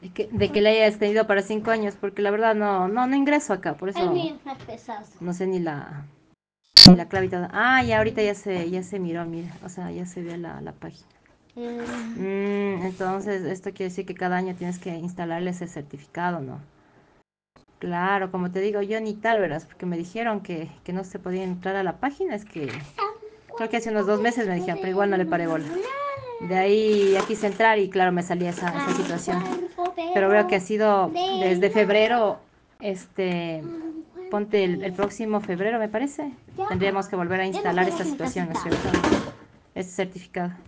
De que le haya extendido para 5 años, porque la verdad no ingreso acá, por El eso mío está pesado. no sé ni la clave y todo. Ah, ya ahorita ya se miró, mira, o sea, ya se ve la página. Entonces, esto quiere decir que cada año tienes que instalarle ese certificado, ¿no? Claro, como te digo, yo ni tal, verás, porque me dijeron que no se podía entrar a la página, es que creo que hace unos 2 meses me dijeron, pero igual no le paré bola. De ahí ya quise entrar y claro, me salía esa situación. Pero veo que ha sido desde febrero, ponte el próximo febrero, me parece. Tendríamos que volver a instalar esta situación, ¿no es cierto? Este certificado.